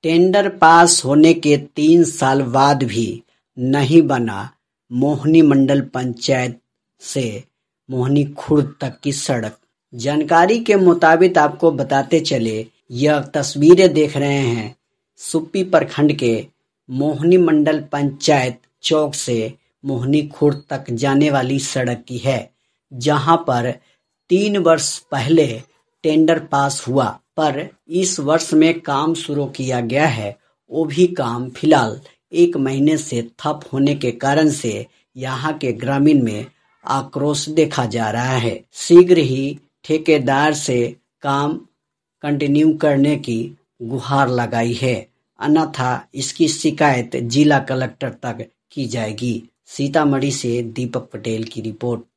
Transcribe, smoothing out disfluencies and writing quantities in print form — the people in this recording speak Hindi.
टेंडर पास होने के 3 साल बाद भी नहीं बना मोहनी मंडल पंचायत से मोहनी खुर्द तक की सड़क। जानकारी के मुताबिक आपको बताते चले, यह तस्वीरें देख रहे हैं सुप्पी प्रखंड के मोहनी मंडल पंचायत चौक से मोहनी खुर्द तक जाने वाली सड़क की है, जहां पर 3 वर्ष पहले टेंडर पास हुआ, पर इस वर्ष में काम शुरू किया गया है। वो भी काम फिलहाल 1 महीने से ठप होने के कारण से यहाँ के ग्रामीण में आक्रोश देखा जा रहा है। शीघ्र ही ठेकेदार से काम कंटिन्यू करने की गुहार लगाई है, अन्यथा इसकी शिकायत जिला कलेक्टर तक की जाएगी। सीतामढ़ी से दीपक पटेल की रिपोर्ट।